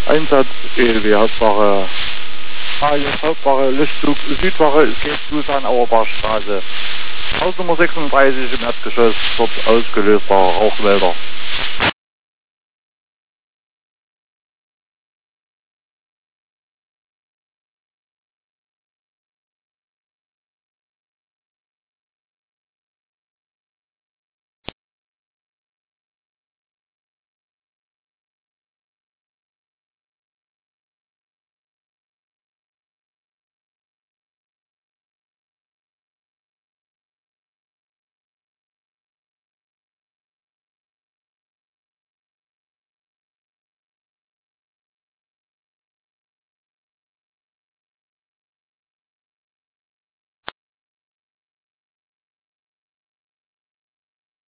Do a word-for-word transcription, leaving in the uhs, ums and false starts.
Einsatz E L W Hauptwache, A J Hauptwache, Lichtzug Südwache, es geht Susan Auerbachstraße. Hausnummer sechsunddreißig im Erdgeschoss, dort ausgelösbare Rauchwälder.